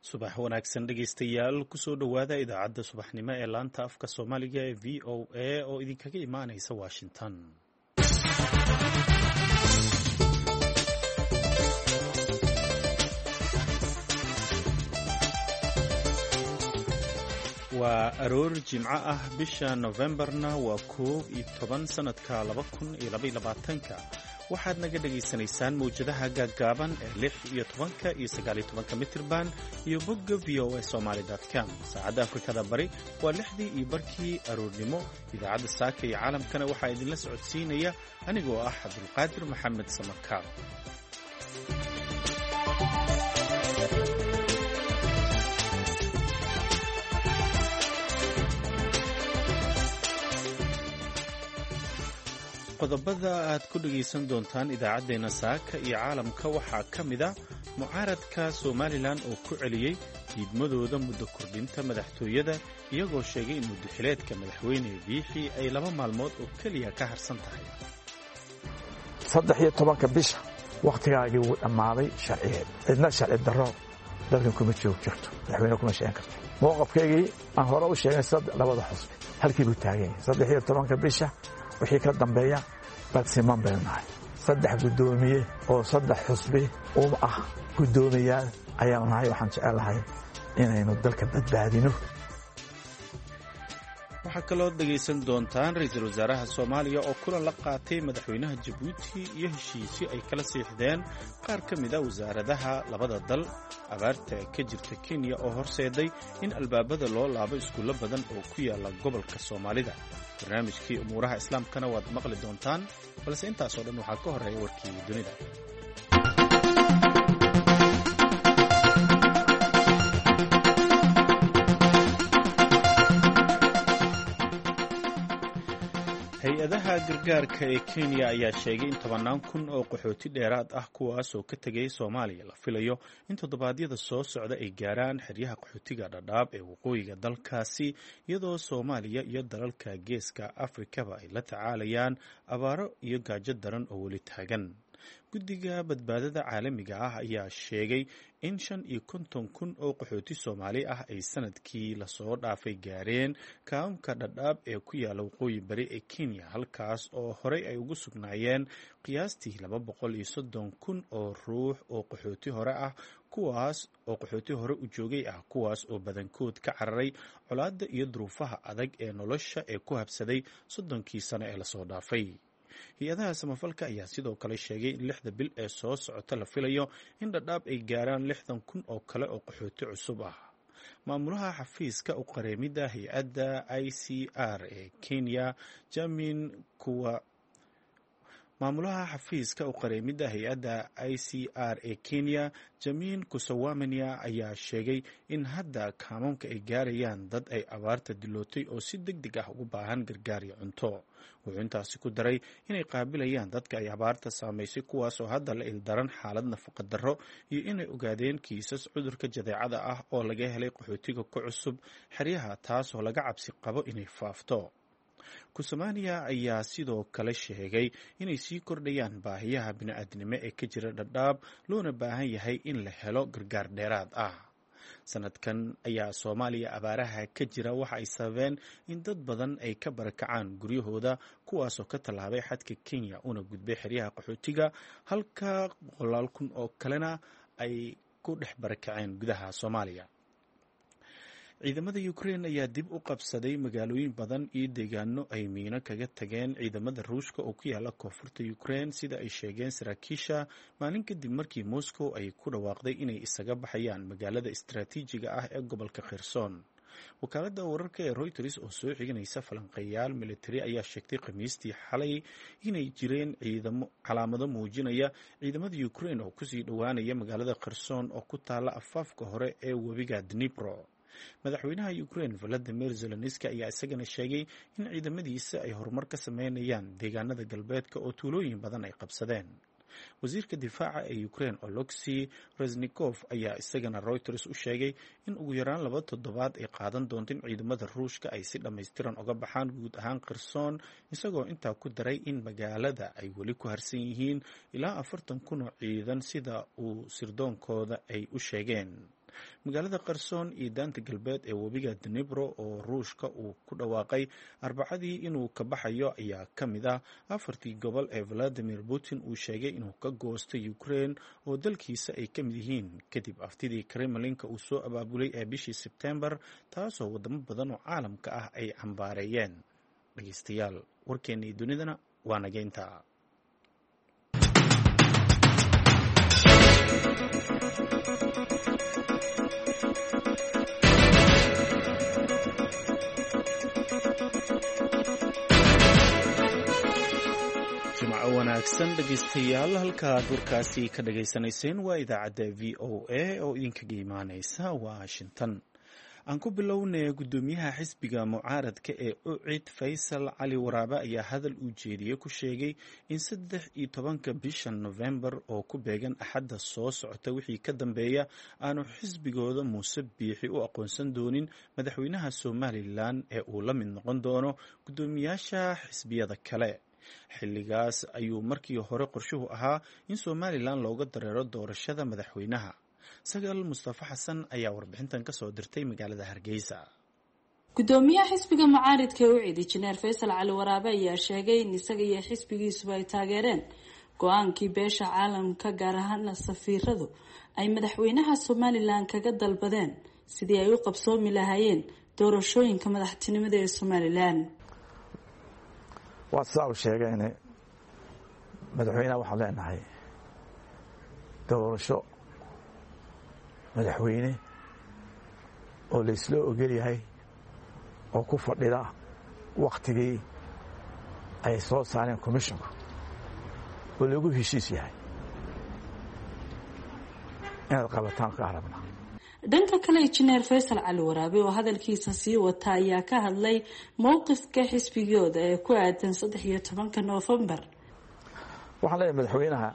subax wanaagsan dhegaystayaal kusoo dhowaada idaacadda subaxnimo ee laanta afka soomaaliga ee v o a oo idinkaga imaanaysa washington. waa aroor jimco ah bisha Novembarna waa 11 sanadka 2022. waxaad naga dhegaysanaysaan mawjadaha gaaggaaban ee 16 iyo 19 mitirban iyo bogga voasomali.com. saacadda afrikada bari waa 6:15 aroornimo. idaacadda saaka iyo caalamkana waxaa idinla socodsiinaya anigoo ah Cabdulqaadir Maxamed Samakaab. qodobada aad ku dhegaysan doontaan idaacaddeenna saaka iyo caalamka waxaa ka mid ah mucaaradka Somalilan oo ku celiyey diidmadooda muddo kordhinta madaxtooyada iyagoo sheegay in muddaxileedka madaxweyne Biixi ay 2 maalmood oo keliya ka harsan tahay. 13 bisha waqtigaagii wuu dhammaaday sharciyeed cidna sharci darro dalkan kuma joog jirto madaxweyne kuma sheegan karto. mowqafkaygii aan hore u sheegay labada xusbi halkii buu taagan yahay. 13 bisha wixii ka dambeeya badsiman baynu nahay. 3 guddoomiye oo 3 xusbi ah guddoomiyaal ayaanu nahay. waxaan jecelahay inaynu dalka badbaadino. waxaa kaloo dhegaysan doontaan ra-iisul wasaaraha Soomaaliya oo kulan la qaatay madaxweynaha Jabuuti iyo heshiisyo ay kala siixdeen qaar ka mid ah wasaaradaha labada dal. abaarta ka jirta Kenya oo horseeday in albaabada loo laabo iskuulo badan oo ku yaala gobolka Soomaalida. barnaamijkii umuuraha islaamkana waad maqli doontaan, balse intaasoo dhan waxaa ka horeeya warkii dunida. hay-adaha gargaarka ee Kenya ayaa sheegay in 10,000 oo qaxooti dheeraad ah kuwaas oo ka tegay Soomaaliya la filayo in toddobaadyada soo socda ay gaaraan xeryaha qaxootiga Dadaab ee waqooyiga dalkaasi, iyadoo Soomaaliya iyo dalalka geeska Afrikaba ay la tacaalayaan abaaro iyo gaajo daran oo weli taagan. guddiga badbaadada caalamiga ah ayaa sheegay in 55,000 oo qaxooti Soomaali ah ay sanadkii lasoo dhaafay gaareen kaamka Dadaab ee ku yaala waqooyi bari ee Kenya, halkaas oo horey ay ugu sugnaayeen qiyaastii 230,000 oo ruux oo qaxooti hore ah kuwaas oo qaxooti hore u joogay ah kuwaas oo badankood ka cararay colaadda iyo duruufaha adag ee nolosha ee ku habsaday 30 sano ee lasoo dhaafay. hay-adaha samafalka ayaa sidoo kale sheegay in 6 bil ee soo socota la filayo in Dadaab ay gaaraan 60,000 oo kale oo qaxooti cusub ah. maamulaha xafiiska u qareemida hay-adda ICR ee Kenya Jamin Kusawamania ayaa sheegay in hadda kaamamka ay gaarayaan dad ay abaarta dilootay oo si degdeg ah ugu baahan gargaar iyo cunto. wuxuu intaasi ku daray inay qaabilayaan dadka ay abaarta saamaysay kuwaas oo hadda la ildaran xaalad nafaqa darro iyo inay ogaadeen kiisas cudurka jadeecada ah oo laga helay qaxootiga ku cusub xeryaha, taas oo laga cabsi qabo inay faafto. Kusamaaniya ayaa sidoo kale sheegay inay sii kordhayaan baahiyaha bini'aadnimo ee ka jira Dadaab loona baahan yahay in la helo gargaar dheeraad ah. sanadkan ayaa Soomaaliya abaaraha ka jira waxa ay sababeen in dad badan ay ka barakacaan guryahooda kuwaasoo ka tallaabay xadka Kenya una gudbay xeryaha qaxootiga, halka 100,000 oo kalena ay ku dhex barakaceen gudaha Soomaaliya. ciidamada Ukraine ayaa dib u qabsaday magaalooyin badan iyo deegaano ay miino kaga tageen ciidamada Ruushka oo ku yaala koonfurta Ukraine, sida ay sheegeen saraakiisha maalin kadib markii Moscow ay ku dhawaaqday inay isaga baxayaan magaalada istiraatiijiga ah ee gobolka Kherson. wakaaladda wararka ee Reuters oo soo xiganaysa falanqeeyaal military ayaa sheegtay Khamiistii xalay inay jireen calaamado muujinaya ciidamada Ukraine oo kusii dhowaanaya magaalada Kherson oo ku taala afaafka hore ee webiga Dnipro. madaxweynaha Ukraine Volodymyr Zelensky ayaa isagana sheegay in ciidamadiisa ay horumar ka sameynayaan deegaanada galbeedka oo tuulooyin badan ay qabsadeen. wasiirka difaaca ee Ukraine Oleksiy Reznikov ayaa isagana Reuters u sheegay in ugu yaraan 2 toddobaad ay qaadan doonto in ciidamada Ruushka ay si dhammaystiran uga baxaan guud ahaan Kherson, isagoo intaa ku daray in magaalada ay weli ku harsan yihiin ilaa 40,000 oo ciidan sida uu sirdoonkooda ay u sheegeen. magaalada qarsoon iyo daanta galbeed ee webiga Dnipro oo ruushka uu ku dhawaaqay arbacadii inuu ka baxayo ayaa ka mid ah 4 gobol ee Vladimir Putin uu sheegay inuu ka goostay Ukraine oo dalkiisa ay ka mid yihiin kadib aftidii Kremlinka uu soo abaabulay ee bishii Sebtembar taasoo wadamo badan oo caalamka ah ay cambaareeyeen. dhageystayaal warkeennii dunidana waa nageynta. jimco wanaagsan dhegeystayaal, halkaad warkaasi ka dhageysanayseen waa idaacadda VOA oo idinkaga imaaneysa Washington. aan ku bilownay gudoomiyaha xisbiga mucaaradka ee UCID Faysal Cali Waraabe ayaa hadal uu jeediyey ku sheegay in 13 bisha November oo ku beegan axadda soo socota wixii ka dambeeya aanu xisbigooda Muuse Biixi u aqoonsan doonin madaxweynaha Somaliland ee uu la mid noqon doono gudoomiyaasha xisbiyada kale. xilligaas ayuu markii hore qorshuhu ahaa in Somaliland looga dareero doorashada madaxweynaha. Sagaal Mustafa Xasan ayaa warbixintan ka soo dirtay magaalada Hargeysa. gudoomiyaha xisbiga mucaaradka ee UCID Injineer Faysal Cali Waraabe ayaa sheegay in isaga iyo xisbigiisuba ay taageereen go'aankii beesha caalamka gaar ahaan safiiradu ay madaxweynaha Somaliland kaga dalbadeen sidii ay u qabsoomi lahaayeen doorashooyinka madaxtinimada ee Somaliland. waa soo sheegay madaxweynaha waxaan leenahay doorasho madaxweyne oo la isla ogol yahay oo ku fadhida waqtigii ay soo saareen commissionka oo lagu heshiis yahay inaad qabataan ka aragna. dhanka kale Injineer Faysal Cali Waraabe oo hadalkiisa sii wata ayaa ka hadlay mowqifka xisbigooda ee ku aadan 13 November. waxaan leeyahay madaxweynaha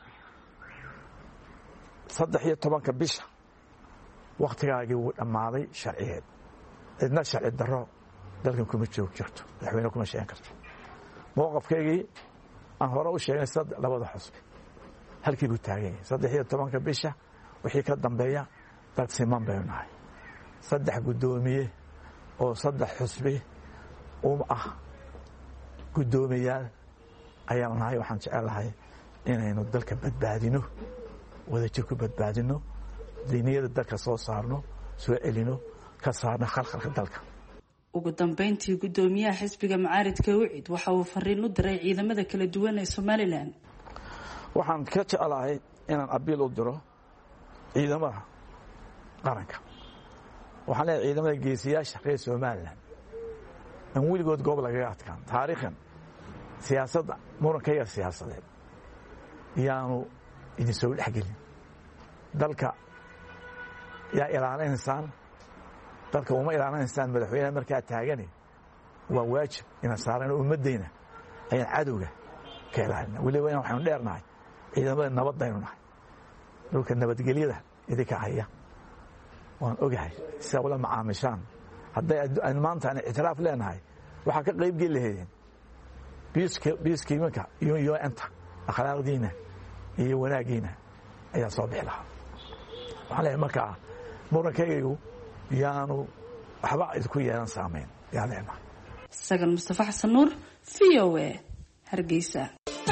13 bisha waqtigaagii wuu dhammaaday sharciyeed. cidna sharci darro dalkan kuma joog jirto, madaxweyne kuma sheegan karto. mowqifkaygii aan hore u sheegnay labada xusbi halkii buu taagan yahay. 13 bisha wixii ka dambeeya dad siman baynu nahay. 3 gudoomiye oo 3 xusbi ah gudoomiyaal ayaan nahay. waxaan jecelahay inaynu dalka badbaadino, wadajir ku badbaadino, diiniyada dalka soo saarno, soo celino, ka saarno khalkhalka dalka. ugu dambeyntii gudoomiyaha xisbiga mucaaradka UCID waxa uu fariin u diray ciidamada kala duwan ee Somaliland. waxaan ka jecelahay inaan abiil u diro ciidamada qaranka. waxaan leeyahay ciidamada geesiyaasha reer Somaliland aan weligood goob lagaga adkaan taariikhan siyaasadda murankaga siyaasadeed yaanu idin soo dhexgelin. dalka yaa ilaalinaysaan, dalka uma ilaalinaysaan madaxweynaha markaa taagani. waa waajib inaan saarano ummaddeena ayaan cadowga ka ilaalina. weliba inaan waxaynu dheernahay ciidamada nabadaynu nahay, dhulka nabadgelyada idinka haya. waan ogahay sidaa ula macaamishaan. hadday maanta aan ictiraaf leenahay waxaa ka qayb geli lahaydeen biiskiimanka iyo enta akhlaaqdiina iyo wanaagiina ayaa soo bixi lahaa. waxaan leeyahay markaa murankaygu yaanu waxba idinku yeelan saamayn yaa leenahay. Sagal Mustafa Xasan Nuur, VOA, Hargeysa.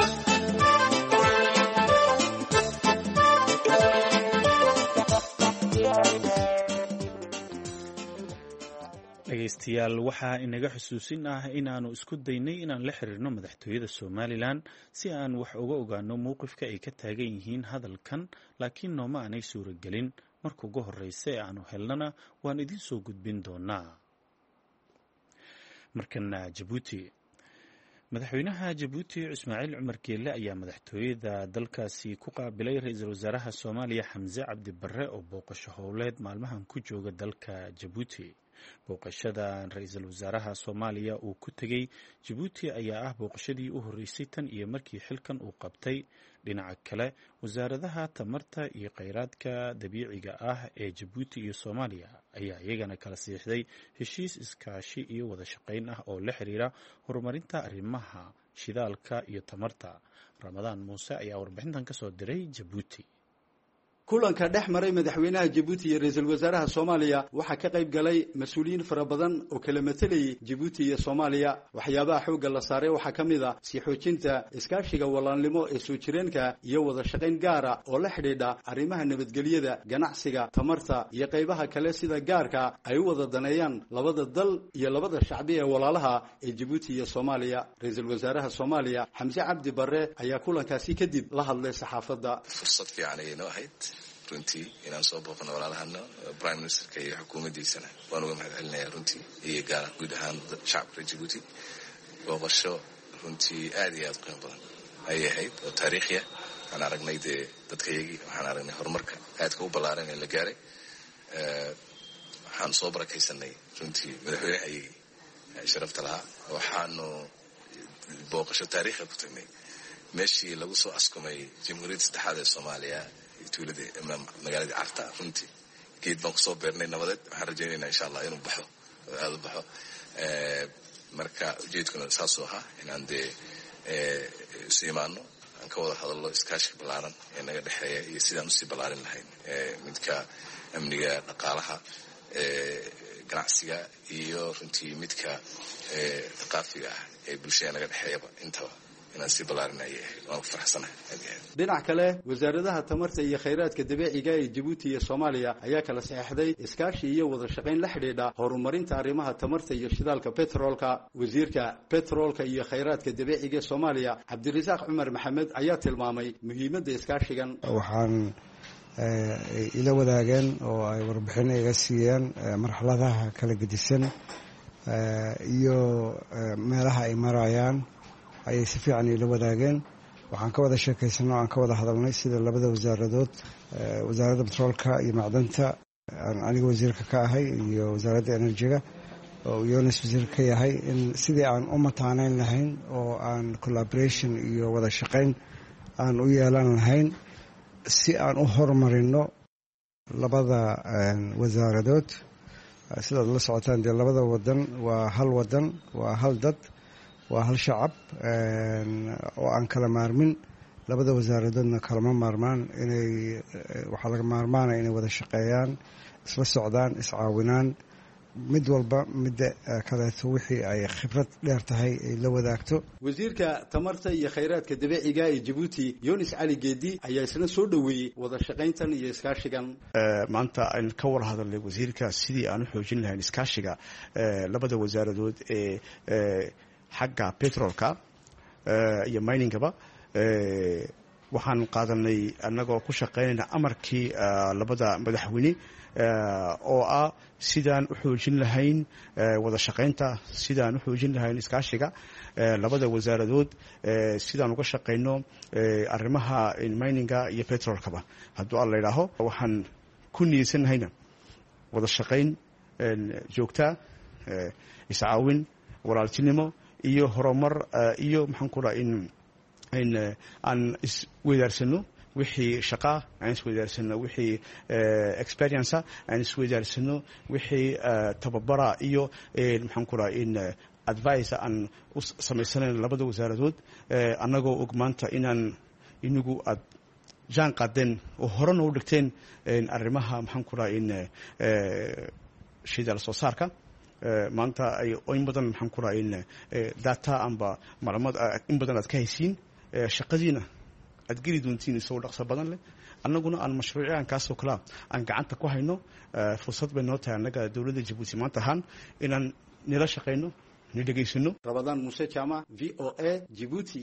dhegeystayaal, waxaa inaga xusuusin ah inaanu isku daynay inaan la xiriirno madaxtooyada Somaliland si aan wax uga ogaano mowqifka ay ka taagan yihiin hadalkan, laakiin nooma aanay suuragelin. marka ugu horeysa ee aanu helnana waan idin soo gudbin doonaa. markana Jabuuti. madaxweynaha Jabuuti Ismaaciil Cumar Geelle ayaa madaxtooyada dalkaasi ku qaabilay ra'iisul wasaaraha Soomaaliya Xamse Cabdi Barre oo booqasho howleed maalmahan ku jooga dalka Jabuuti. booqashada ra'iisul wasaaraha Soomaaliya uu ku tagay Jabuuti ayaa ah booqashadii u horeysay tan iyo markii xilkan uu qabtay. dhinaca kale, wasaaradaha tamarta iyo kheyraadka dabiiciga ah ee Jabuuti iyo Soomaaliya ayaa iyagana kala siixday heshiis iskaashi iyo wada shaqayn ah oo la xiriira horumarinta arrimaha shidaalka iyo tamarta. Ramadaan Muuse ayaa warbixintan ka soo diray Jabuuti. kulanka dhex maray madaxweynaha Djibouti iyo ra'iisul wasaaraha Soomaaliya waxa ka qayb galay mas'uuliyiin fara badan oo kala metelay Djibouti iyo Soomaaliya waxyaabaha xoogga la saaray waxa kamid ah sii xoojinta iskaashiga walaalnimo ee soo jireenka iyo wada shaqayn gaar ah oo la xidhiidha arrimaha nabadgelyada ganacsiga tamarta iyo qaybaha kale sida gaarka ay wada daneeyaan labada dal iyo labada shacbi ee walaalaha ee Djibouti iyo Soomaaliya ra'iisul wasaaraha Soomaaliya Xamse Cabdi Barre ayaa kulankaasi kadib la hadlay saxaafadda fursad fiican ay noo ahayd runtii inaan soo booqano walaalahana prime ministerka iyo xukuumaddiisana waan uga mahadcelinayaa runtii iyo gaar ahaan guud ahaan shacabka Djibouti booqasho runtii aad iyo aad qiimo badan ayay ahayd oo taariikhiya waxaan aragnay dee dadkayagii waxaan aragnay horumarka aadka u ballaaran ee la gaaray waxaan soo barakaysanay runtii madaxweynehayagii sharafta lahaa waxaanu booqasho taariikhi ku tagnay meeshii lagu soo askumay jamhuuriyadda saddexaad ee Soomaaliya tuulada magaalada Carta runtii geed baan ku soo beernay nabadeed waxaan rajaynaynaa insha Allah inuu baxo aad u baxo marka ujeedkuna saas oo ah inaan dee siimaano aan ka wada hadallo iskaashi ballaaran ee naga dhexeeya iyo sidaan usii ballaarin lahayn midka amniga dhaqaalaha ganacsiga iyo runtii midka dhaqaafiga ah ee bulshada naga dhexeeyaba intaba inaan si ballaarinayay waan ku faraxsanahay dhinaca kale wasaaradaha tamarta iyo kheyraadka dabiiciga ee Djibouti iyo Soomaaliya ayaa kala saxeexday iskaashi iyo wada shaqayn la xidhiidha horumarinta arrimaha tamarta iyo shidaalka petroolka wasiirka petroolka iyo kheyraadka dabiiciga ee Soomaaliya Cabdirasaaq Cumar Maxamed ayaa tilmaamay muhiimadda iskaashigan waxaan ila wadaageen oo ay warbixin iga siiyeen marxaladaha kala gedisan iyo meelaha ay marayaan ayay si fiican ila wadaageen waxaan ka wada sheekaysanay oo aan ka wada hadalnay sida labada wasaaradood wasaaradda petroolka iyo macdanta aniga wasiirka ka ahay iyo wasaaradda enerjiga oo Yunus wasiir ka yahay in sidii aan u mataaneyn lahayn oo aan collaboration iyo wada shaqayn aan u yeelan lahayn si aan u horumarino labada wasaaradood sidaad la socotaan dee labada wadan waa hal wadan waa hal dad waa hal shacab oo aan kala maarmin labada wasaaradoodna kalama maarmaan inay waxaa laga maarmaana inay wada shaqeeyaan isla socdaan iscaawinaan mid walba midda kaleeto wixii ay khibrad dheer tahay ay la wadaagto wasiirka tamarta iyo kheyraadka dabiiciga ee Djibouti Yunus Ali Geedi ayaa isna soo dhaweeyay wada shaqayntan iyo iskaashigan maanta aan ka war hadalnay wasiirka sidii aan u xoojin lahayn iskaashiga labada wasaaradood ee xagga petrolka iyo miningaba waxaan qaadanay annagoo ku shaqaynayna amarkii labada madaxweyne oo ah sidaan u xoojin lahayn wada shaqaynta sidaan u xoojin lahayn iskaashiga labada wasaaradood sidaan uga shaqayno arrimaha mininga iyo petrolkaba hadduu alla yidhaaho waxaan ku niyeysannahayna wada shaqayn joogta iscaawin walaaltinimo iyo horumar iyo maxaan ku dhahay in aan isweydaarsano wixii shaqa aan isweydaarsano wixii experience aan isweydaarsano wixii tababara iyo maxaan ku dhahay in advice aan u samaysanayn labada wasaaradood annagoo og maanta inaan inagu aad jaan qaadeen oo horena u dhigteen arrimaha maxaan ku dhahay in shidaal soo saarka maanta ay in badan maxaan ku dhahay in data amba macluumaad in badan aad ka haysiin shaqadiina aad geli doontiin isagoo dhaqso badan leh annaguna aan mashruuciyaan kaasoo kala aan gacanta ku hayno fursad bay noo tahay annaga dowladda Djibouti maanta ahaan inaan nila shaqayno ni dhageysano Ramadan Muuse Jama VOA Djibouti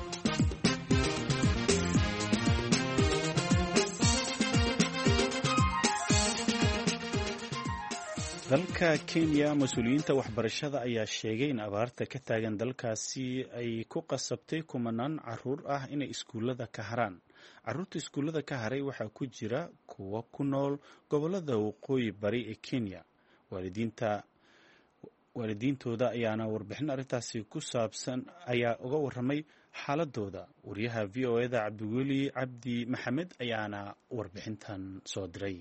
dalka Kenya mas'uuliyiinta waxbarashada ayaa sheegay in abaarta ka taagan dalkaasi ay ku qasabtay kumanaan caruur ah inay iskuulada ka haraan caruurta iskuulada ka haray waxaa ku jira kuwa ku nool gobolada waqooyi bari ee Kenya waalidiintooda ayaana warbixin arrintaasi ku saabsan ayaa uga warramay xaaladooda wariyaha VOA-da Cabdiweli Cabdi Maxamed ayaana warbixintan soo diray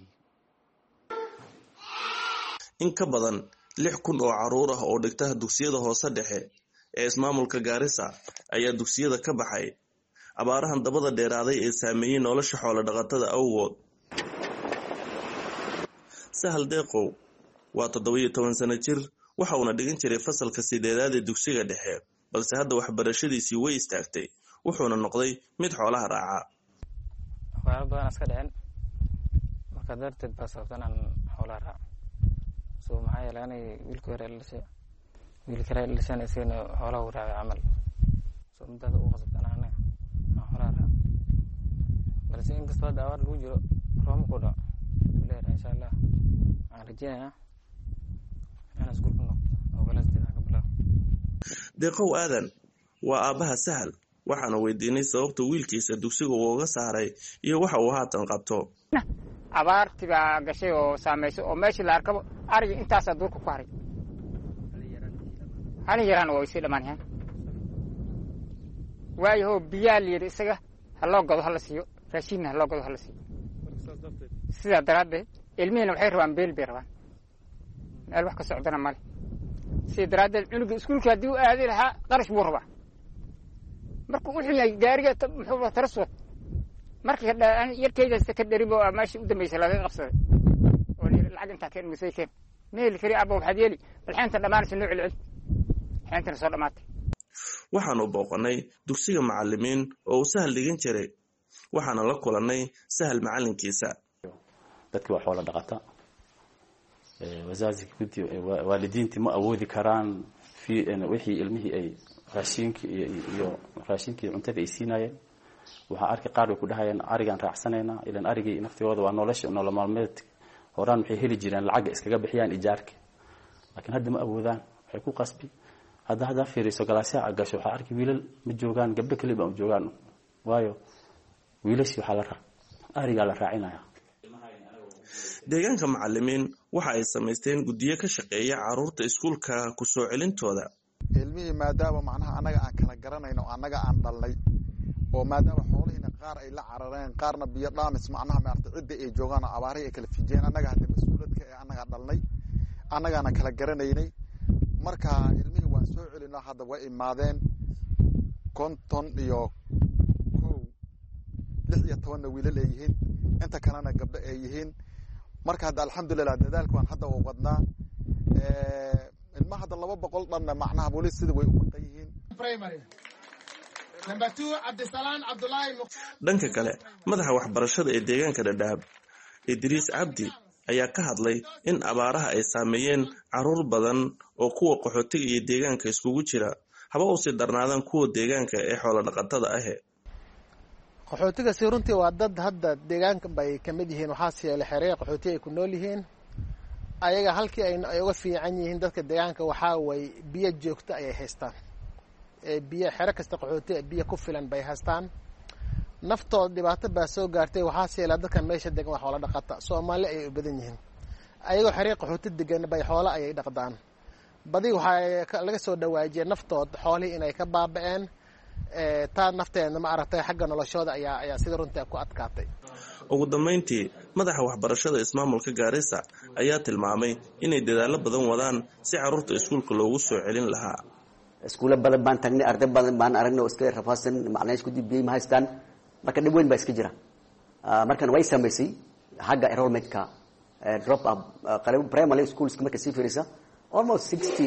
in ka badan 6,000 oo caruur ah oo dhigta dugsiyada hoose dhexe ee ismaamulka Garissa ayaa dugsiyada ka baxay abaarahan dabada dheeraaday ee saameeyay nolosha xoolo dhaqatada awgood Sahal Deeqow waa 17 sano jir waxa uuna dhigan jiray fasalka 8aad ee dugsiga dhexe balse hadda waxbarashadiisii way istaagtay wuxuuna noqday mid xoolaha raaca. Waxyaabo badan iska dhicin marka darteed baa sababtan aan xoolaha raaco. Soo maxay yeelanay wiilka yar ilshan isagana xoolaha u raaca camal. Soo mudada uu qasabtan aan xoolaha raaco. balse in kastoo daawad lagu jiro room ku dhaco leeyahay insha Allah aan rajaynayaa inaan isku noqdo oo walaastina ka bilaabo. Deeqow Aadan waa aabaha Sahal waxaana weydiinay sababta wiilkiisa dugsiga uga saaray iyo waxa uu haatan qabto. abaartiga gashay oo saameysay oo meeshii la arkabo ariga intaas duurka ku haray hal yaraan oo isii dhamaanayaan waayo biyaal yiri isaga haloo gado hal siiyo raashin haloo gado hal siiyo sida daraaddeed ilmihiina waxay rabaan beel bay rabaan meel wax ka socdana male sida daraaddeed cunuga iskuulka hadii uu aadi lahaa qarash buu rabaa markuu u xiyay gaariga muxuu taraswad markii yarkayda ka daribo maashi u dambeysay laga qabsaday oo lacag inta ka misayeen meel kari abo waxaad yeeli balxanta dhamaanaysa nooc cilcil xanta soo dhamaatay. waxaanu booqanay dugsiga macallimiin oo Sahal dhigan jiray waxaana la kulanay Sahal macalinkiisa. dadkii wax wala dhaqata wazaazki gudi waalidiintii ma awoodi karaan wixii ilmihii ay raashinkii cuntada ay siinayeen waxa arki qaar ku dhahayeen arigan raacsanayna ilaan arigii naftooda waa nolol maalmeed horaan waxay heli jireen lacag iskaga bixiyaan ijaarka laakiin hadda ma awoodaan waxay ku qasbi hadda fiiriso galaasya agasho waxa arki wiilal ma joogaan gabdho kale ba joogaan waayo wiilashi waxa la ariga la raacinaya. deegaanka macallimiin waxa ay sameysteen gudiye ka shaqeeya caruurta iskuulka ku soo celintooda. ilmihii maadaama macnaha anaga aan kala garanayno anaga aan dhalnay oo maadaama xoolihiina qaar ay la carareen qaarna biyo dhaamis macnaha maartay cidda ay joogaan abaari ay kala fijeen anaga hadda mas'uuliyadka ee anaga dhalnay anagana kala garanaynay marka ilmihii waan soo celinaa hadda way imaadeen 50 iyo 16 wiilal ay yihiin inta kalena gabdho ay yihiin marka hadda alxamdulillah dadaalku waan hadda u wadnaa ilmaha hadda 200 dhanna macnaha booliis sida way u maqan yihiin primary number 2 Abdisalaan Abdullahi. dhanka kale madaxa waxbarashada ee deegaanka Dhadhaab Idriis Cabdi ayaa ka hadlay in abaaraha ay saameeyeen caruur badan oo kuwa qaxootiga iyo deegaanka iskugu jira haba u sii darnaadaan kuwa deegaanka ee xoolo dhaqatada ah. qaxootiga si runtii waa dad hadda deegaanka bay kamid yihiin waxa siiyay xeree qaxootiga ay ku nool yihiin ayaga halkii ay uga fiican yihiin dadka deegaanka waxa way biyo joogto ay haystaan biyo xere kasta qaxootiga biyo ku filan bay haystaan naftooda dhibaato baa soo gaartay waxa siiyay dadka meesha degan wax wala dhaqata Soomaali ay u badan yihiin ayaga xeree qaxooti degan bay xoolo ay dhaqdaan badi waxa laga soo dhawaajiyay naftooda xoolaha inay ka baaba'een taa nafteena ma aragtay xagga noloshooda ayaa sida runtii ku adkaatay. ugu dambeyntii madaxa waxbarashada ismaamulka Gaarisa ayaa tilmaamay inay dadaalo badan wadaan si caruurta iskuulka loogu soo celin lahaa. iskuula badan baan tagnay arday badan baan aragnay oo iska rafaasan macnaheedu ku dibiyay ma haystaan marka dib weyn baa iska jira markan way sameysay xagga enrollment-ka drop up primary schools marka si fiirisa almost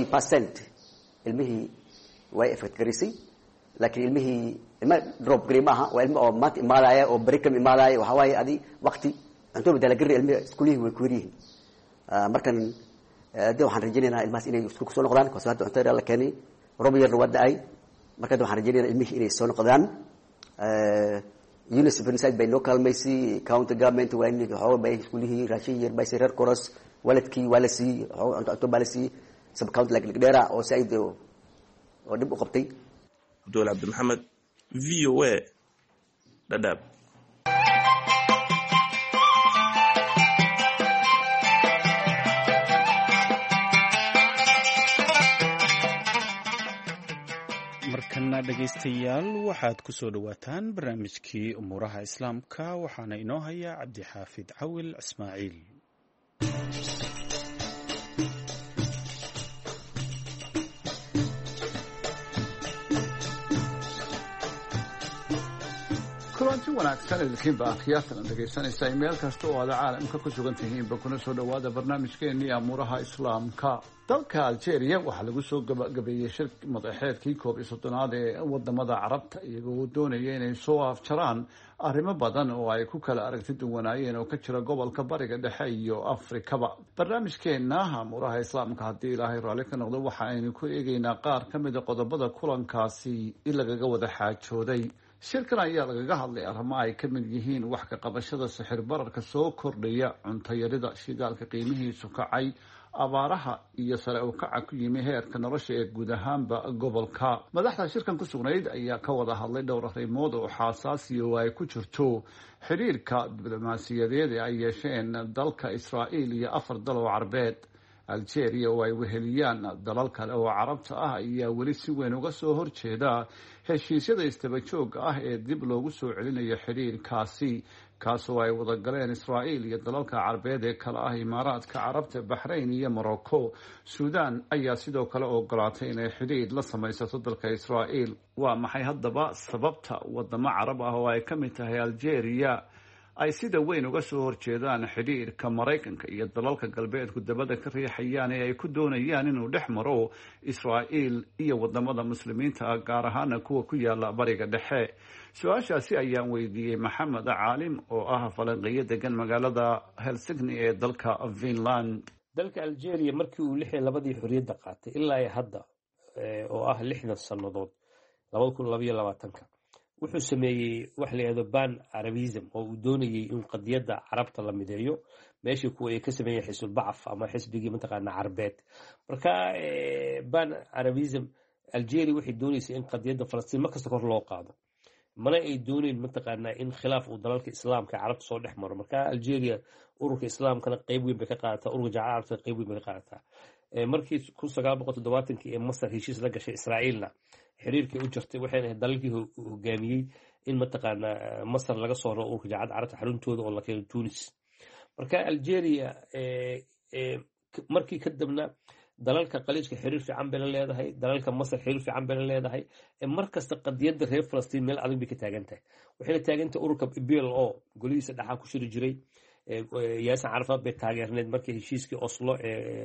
60% ilmihii way effect garisay laakiin ilmihii ilma drop gramaha waa ilmo oo maanta imaadaya oo barikam imaadaya waxa waaye adi waqti inta bedela gari ilmihi iskuulihii way ku yiriin markan waxaan rajaynaynaa ilmahaas inay iskuul ku soo noqdaan kaas hadda inta la keenay robiyar wada ay marka waxaan rajaynaynaa ilmihii inay soo noqdaan UNICEF inside by local Messi county government waa inay xoo bay iskuulihii raashin yar bay Reer Cross waladkii walasi inta balasi sub county like dheera oo saayid oo dib u qabtay. Abdul Abdi Mohamed VOA Dhadhaab. markana dhageystayaal waxaad ku soo dhawaataan barnaamijkii umuuraha islaamka waxaana inoo haya Cabdi Xaafid Cawil Ismaaciil. kulanti wanaagsan idinkiinba akhyaartan dhegaysanaysa meel kasta oo aad caalamka ku sugan tihiinba kuna soo dhowaada barnaamijkeennii amuuraha islaamka. dalka Algeria waxaa lagu soo gabagabeeyey shir madaxeedkii 11aad ee wadamada Carabta iyagoo doonaya inay soo afjaraan arrimo badan oo ay ku kala aragti duwanaayeen oo ka jira gobolka Bariga Dhexe iyo Afrikaba. barnaamijkeena amuuraha islaamka haddii Ilaahay raali ka noqdo waxa aynu ku eegaynaa qaar ka mid ah qodobada kulankaasi in lagaga wada xaajooday. shirkan ayaa lagaga hadlay arrimo ay ka mid yihiin wax ka qabashada sixir bararka soo kordhaya, cunto yarida, shidaalka qiimihiisu kacay, abaaraha iyo sare u kaca ku yimi heerka nolosha ee guud ahaanba gobolka. madaxda shirkan ku sugnayd ayaa ka wada hadlay dhowr arrimood oo xasaasi oo ay ku jirto xiriirka diblomaasiyadeed ee ay yeesheen dalka Israa'iil iyo 4 dal oo Carbeed. Algeria oo ay weheliyaan dalal kale oo Carabta ah ayaa weli si weyn uga soo horjeeda heshiisyada istaba joogga ah ee dib loogu soo celinayo xiriirkaasi, kaasoo ay wada galeen Israa'iil iyo dalalka Carbeed ee kala ah Imaaraadka Carabta, Bahrain iyo Morocco. Suudaan ayaa sidoo kale ogolaatay inay xiriir la samaysato dalka Israa'iil. waa maxay haddaba sababta wadamo Carab ah oo ay ka mid tahay Algeria ay sida weyn uga soo horjeedaan xiriirka Mareykanka iyo dalalka galbeedku dabada ka riixayaan ee ay ku doonayaan inuu dhex maro Israa'iil iyo wadamada muslimiinta ah, gaar ahaan kuwa ku yaala Bariga Dhexe? su-aashaasi ayaan weydiiyey Maxamed Caalim oo ah falanqeeye degan magaalada Helsinki ee dalka Finland. dalka Algeria markii uu 62 xorriyadda qaatay ilaa hadda oo ah 60 sanadood 2022 wuxuu sameeyey wax la yiraahdo ban arabism oo uu doonayay in qadiyada carabta la mideeyo meeshii kuwa ay ka sameeyeen xisbul bacf ama xisbigii mataqaana Carbeed. marka ban arabism Algeria waxay doonaysay in qadiyada Falastiin markasta kor loo qaado, mana ay dooneen mataqaana in khilaaf uu dalalka islaamka carabta soo dhex maro. marka Algeria ururka islaamkana qayb weyn bay ka qaadataa, ururka carabta qayb weyn bay ka qaadataa. markii 1970 ee Masar heshiis la gashay Israa'iilna xiriirkii u jirtay waxay ahayd dalalkii hogaamiyey in mataqaana Masar laga soo raro ururka jaacad carabta xaruntooda oo la keenay Tunis. marka Algeria markii ka dibna dalalka qaliijka xiriir fiican bay leedahay, dalalka Masar xiriir fiican bay leedahay. markasta qadiyada reer Falastiin meel adag bay ka taagan tahay. waxay taagan tahay ururka PLO golihiisa dhaxa ku shiri jiray. Yaasin Carafaad bay taageerneed markii heshiiskii Oslo ee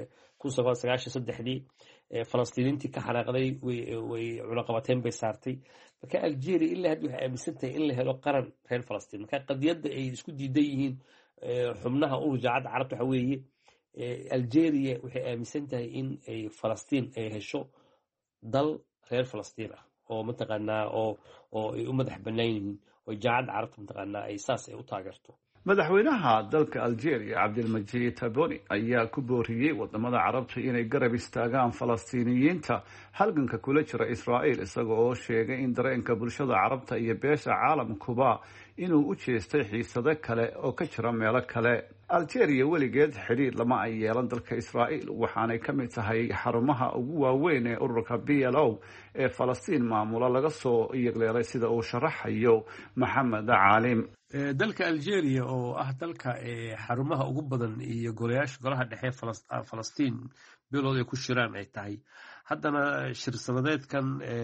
1993 Falastiiniintii ka xanaaqday way cunaqabateen bay saartay. marka Algeria ilaa hadda waxay aaminsan tahay in la helo qaran reer Falastiin. marka qadiyada ay isku diidan yihiin xubnaha ururka jaacad carabta waxa weeye Algeria waxay aaminsan tahay in ay Falastiin ay hesho dal reer Falastiin ah oo mataqaana oo ay u madax bannaan yihiin oo jaacad carabta mataqaana ay saas ay u taageerto. madaxweynaha dalka Algeria Cabdilmajiid Taboni ayaa ku booriyey wadamada Carabta inay garab istaagaan Falastiiniyiinta halganka kula jira Israa'iil, isagoo oo sheegay in dareenka bulshada Carabta iyo beesha caalamkuba inuu u jeestay xiisado kale oo ka jira meelo kale. Algeria weligeed xiriir lama ay yeelan dalka Israa'iil, waxaanay ka mid tahay xarumaha ugu waaweyn ee ururka PLO ee Falastiin maamula laga soo iyagleelay sida uu sharaxayo Maxamed Caalim. dalka Algeria oo ah dalka xarumaha ugu badan iyo golaha dhexe Falastiin bilowday ku shiraan ay tahay. haddana shir sanadeedkan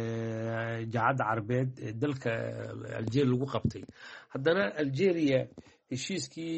jaacada Carbeed dalka Algeria lagu qabtay. haddana Algeria heshiiskii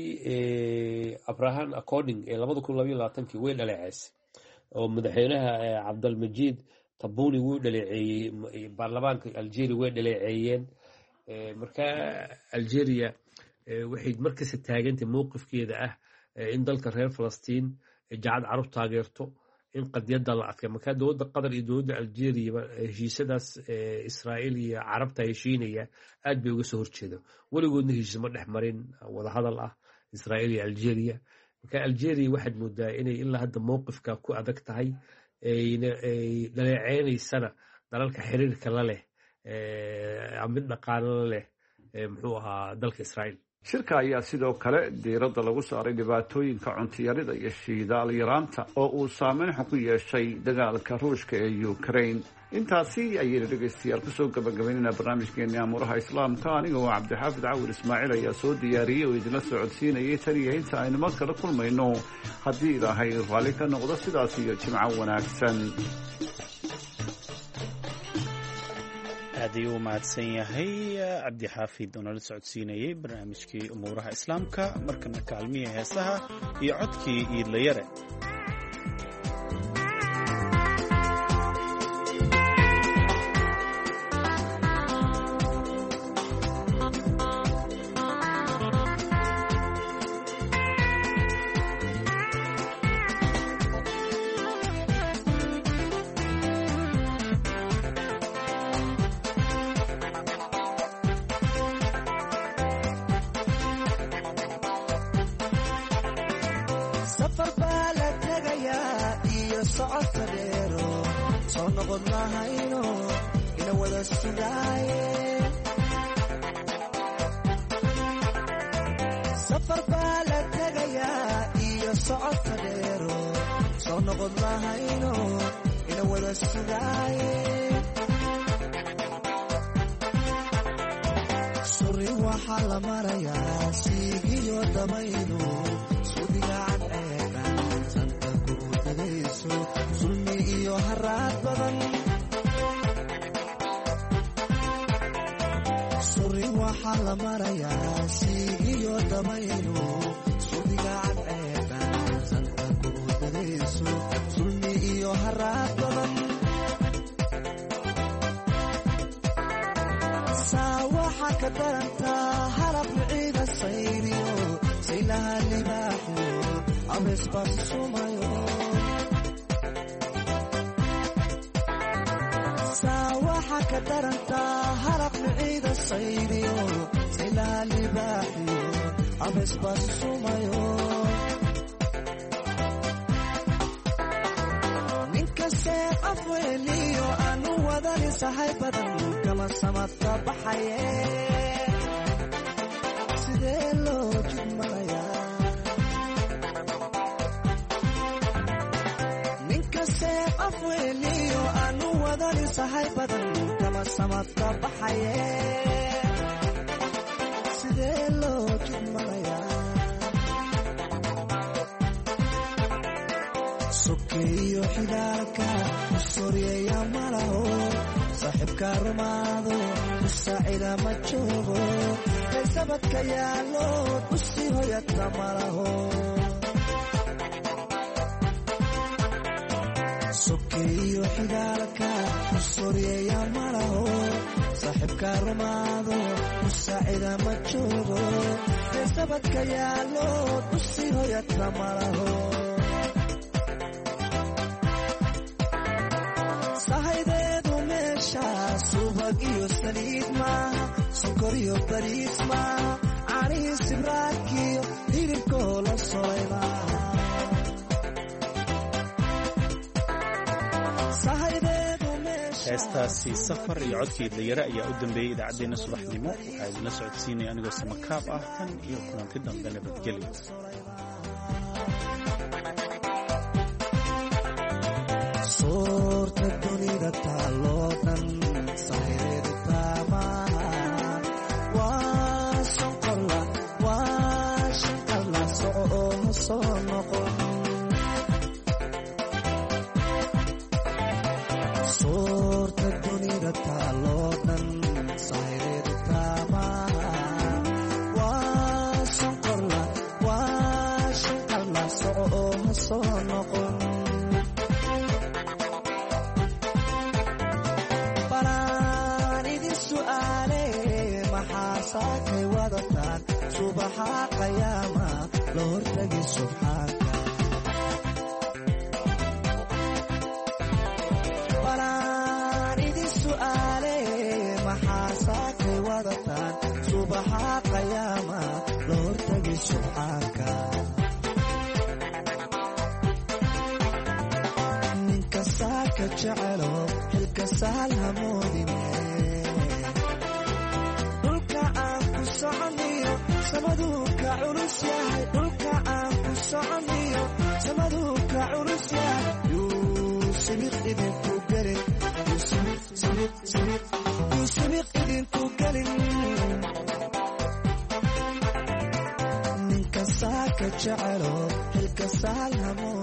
Abraham Accord ee 2022 way dhaleeceysay oo madaxweynaha Cabdilmajiid Taboni wuu dhaleeceeyay, baarlamaanka Algeria way dhaleeceeyeen. marka Algeria waxay markasta taagantay mowqifkeeda ah in dalka reer Falastiin jaacad carab taageerto in qadiyada la adkeeyo. marka dowladda Qatar iyo dowladda Algeria heshiisadaas Israa'iil iyo Carabta heshiinaya aad bay uga soo horjeedo. weligoodna heshiis ma dhex marin wada hadal ah Israa'iil iyo Algeria. marka Algeria waxaad moodaa inay ilaa hadda mowqifka ku adag tahay, ay dhaleeceynaysan dalalka xiriirka la leh mid dhaqaale leh muxuu ahaa dalka Israa'iil. shirka ayaa sidoo kale diiradda lagu saaray dhibaatooyinka cuntiyarida iyo shidaal yaraanta oo uu saameyn xun ku yeeshay dagaalka Ruushka ee Ukraine. intaasi ayaynu dhegaystayaal kusoo gabagabaynayna barnaamijkeennii amuuraha islaamka. aniga oo Cabdixaafid Cawil Ismaaciil ayaa soo diyaariyey oo idinla socodsiinayay tan iyo inta aynu mar kale kulmayno haddii Ilaahay raalli ka noqdo. sidaas iyo jimco wanaagsan. aad ayuu u mahadsan yahay cabdixaafid oo nala socodsiinayay barnaamijkii umuuraha islaamka. markana kaalmihii heesaha iyo codkii iidlayare. heestaasi safar iyo codkii iidlayare ayaa u dambeeyey idaacaddeenna subaxnimo. waxaa idinla socodsiinaya anigoo samakaab ah. tan iyo kulanti dambe nabadgelyo. soorta dunida taaloo dhan sayreedu taamaha waa shanqalla soco oo ha soo noqon. soorta dunida taaloo dhan sayreedu taamaha waa shanqalla soco oo ha soo noqon. maxaasaakay wadataan subaxa qayaama la hortagi subxaanka. balaan idin su'aale maxaasaakay wadataan subaxa qayaama la hortagi subxaanka. ninka saaka jecelo xilka sahal hamoodine samaduu ka culus yahay dhulka aan ku soconniyo samaduu ka culus yahay yuu sibiq idinku gelin yuu sibiq idinku gelin. ninka saaka jecelo xilka sahal hamo